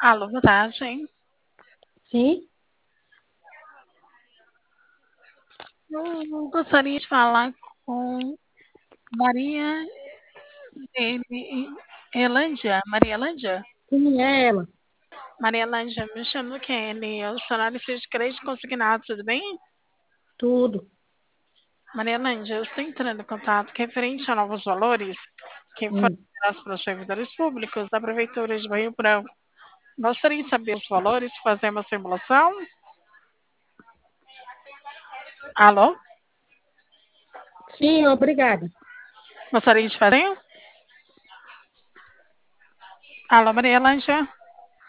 Alô, boa tarde. Sim, Eu gostaria de falar com Maria Maria Elândia? quem é ela? Maria Elândia, me chamo Kelly. Eu sou analista de crédito consignado, tudo bem? Tudo. Maria Elândia, eu estou entrando em contato que é referente a novos valores que foram Hum. gerados para os servidores públicos da Prefeitura de Rio Branco. Gostaria de saber os valores, fazer uma simulação. Alô? Sim, obrigada. Gostaria de fazer? Alô, Maria Elândia?